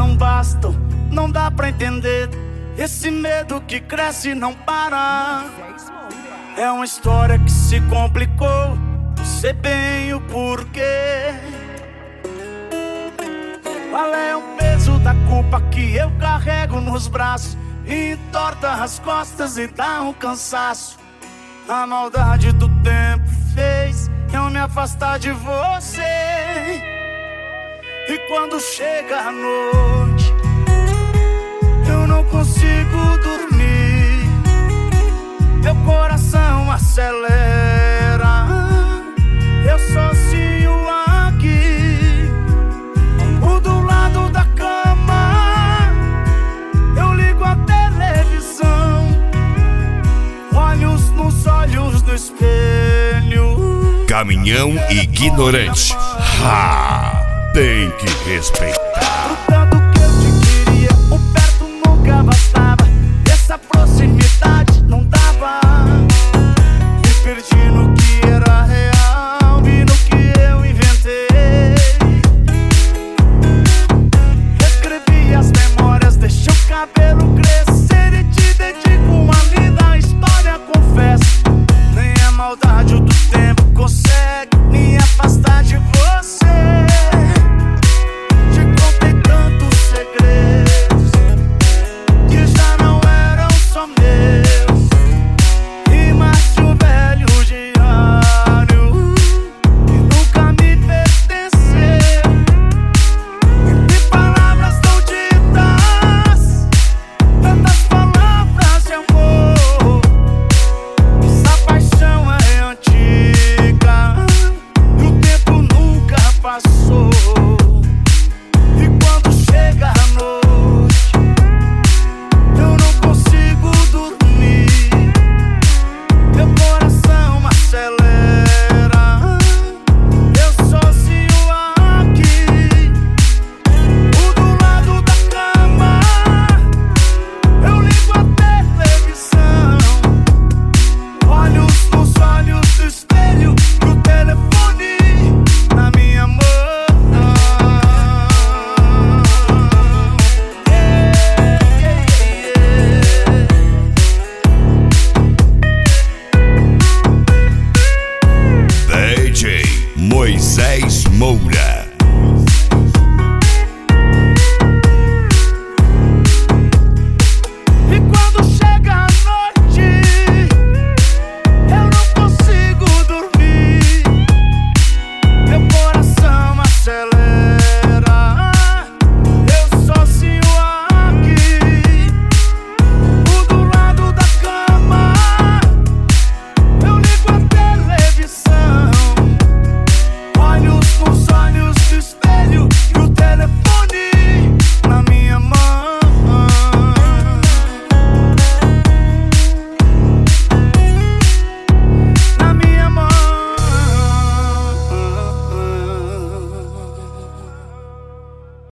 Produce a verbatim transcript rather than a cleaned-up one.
não bastam, não dá pra entender. Esse medo que cresce e não para. É uma história que se complicou, sei bem o porquê. Qual é o peso da culpa que eu carrego nos braços? Entorta as costas e dá um cansaço. A maldade do tempo fez eu me afastar de você. E quando chega a noite, eu não consigo dormir. Meu coração acelera, eu sozinho aqui. O do lado da cama, eu ligo a televisão, olhos nos olhos no espelho. Caminhão ignorante. Ha! Tem que respeitar.